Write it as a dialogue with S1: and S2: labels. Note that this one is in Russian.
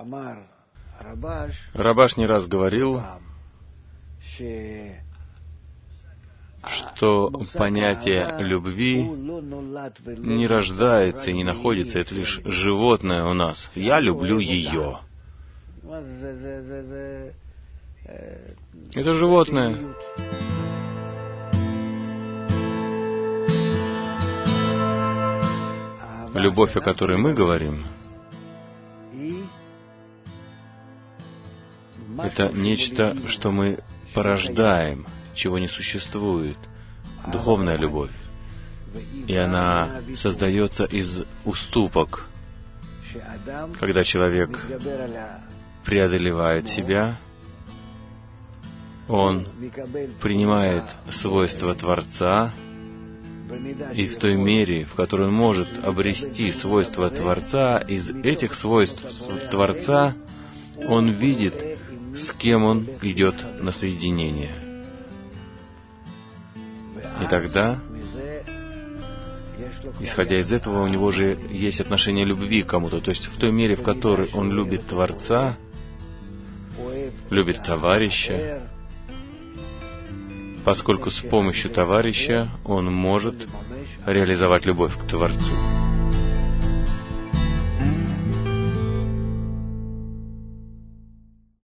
S1: Рабаш не раз говорил, что понятие любви не рождается и не находится, это лишь животное у нас. Я люблю ее. Это животное. Любовь, о которой мы говорим, это нечто, что мы порождаем, чего не существует. Духовная любовь. И она создается из уступок. Когда человек преодолевает себя, он принимает свойства Творца, и в той мере, в которой он может обрести свойства Творца, из этих свойств Творца он видит, с кем он идет на соединение. И тогда, исходя из этого, у него же есть отношение любви к кому-то. То есть в той мере, в которой он любит Творца, любит товарища, поскольку с помощью товарища он может реализовать любовь к Творцу.